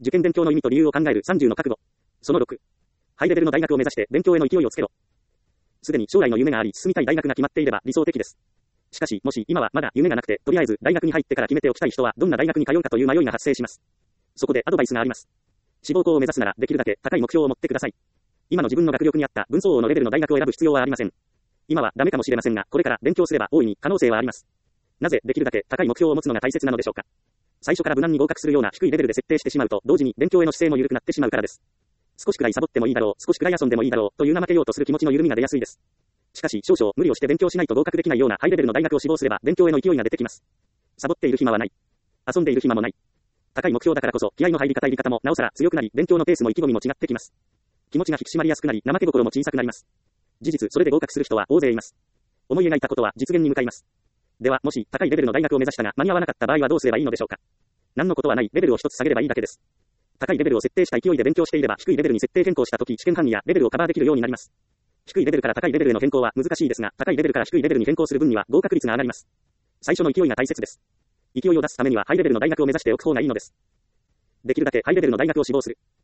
受験勉強の意味と理由を考える30の覚悟。その6。ハイレベルの大学を目指して勉強への勢いをつけろ。すでに将来の夢があり進みたい大学が決まっていれば理想的です。しかし、もし今はまだ夢がなくて、とりあえず大学に入ってから決めておきたい人はどんな大学に通うかという迷いが発生します。そこでアドバイスがあります。志望校を目指すならできるだけ高い目標を持ってください。今の自分の学力に合った分相応のレベルの大学を選ぶ必要はありません。今はダメかもしれませんが、これから勉強すれば大いに可能性はあります。なぜできるだけ高い目標を持つのが大切なのでしょうか。最初から無難に合格するような低いレベルで設定してしまうと、同時に勉強への姿勢も緩くなってしまうからです。少しくらいサボってもいいだろう、少しくらい遊んでもいいだろう、という怠けようとする気持ちの緩みが出やすいです。しかし、少々無理をして勉強しないと合格できないようなハイレベルの大学を志望すれば、勉強への勢いが出てきます。サボっている暇はない。遊んでいる暇もない。高い目標だからこそ、気合の入り方もなおさら強くなり、勉強のペースも意気込みも違ってきます。気持ちが引き締まりやすくなり、怠け心も小さくなります。事実、それで合格する人は大勢います。思い描いたことは実現に向かいます。では、もし高いレベルの大学を目指したが間に合わなかった場合はどうすればいいのでしょうか。何のことはない、レベルを一つ下げればいいだけです。高いレベルを設定した勢いで勉強していれば、低いレベルに設定変更したとき、試験範囲やレベルをカバーできるようになります。低いレベルから高いレベルへの変更は難しいですが、高いレベルから低いレベルに変更する分には合格率が上がります。最初の勢いが大切です。勢いを出すためにはハイレベルの大学を目指しておく方がいいのです。できるだけハイレベルの大学を志望する。